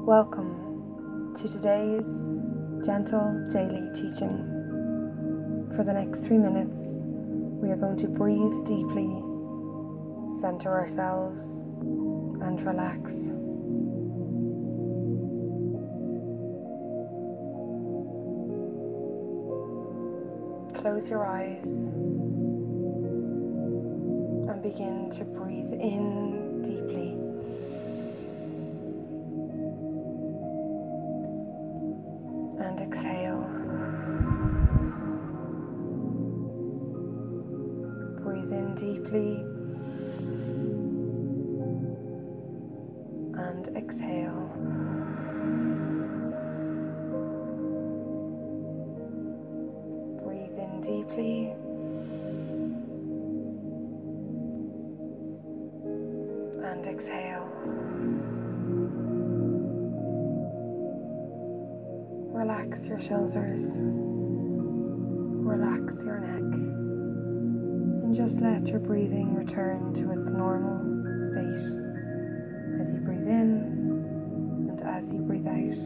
Welcome to today's gentle daily teaching. For the next 3 minutes, we are going to breathe deeply, center ourselves, and relax. Close your eyes and begin to breathe in deeply. And exhale. Breathe in deeply and exhale. Breathe in deeply and exhale. Relax your shoulders, relax your neck, and just let your breathing return to its normal state as you breathe in and as you breathe out.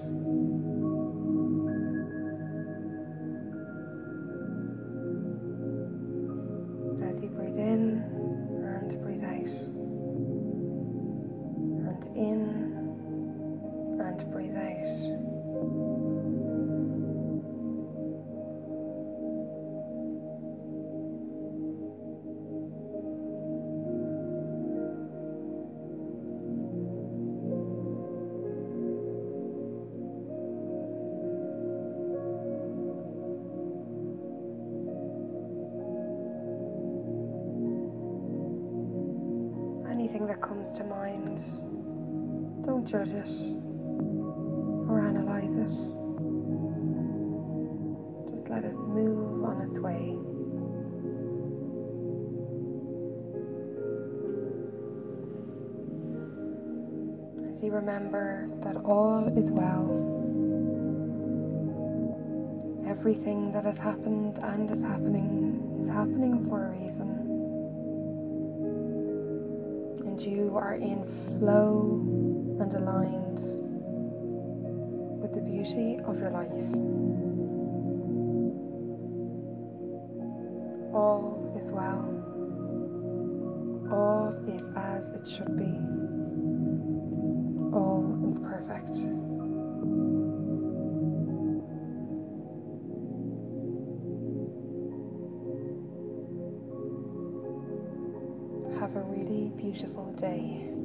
As you breathe in and breathe out, and in and breathe out. Anything that comes to mind, don't judge it or analyze it. Just let it move on its way. As you remember that all is well, everything that has happened and is happening for a reason. And you are in flow and aligned with the beauty of your life. All is well. All is as it should be. All is perfect. Have a really beautiful day.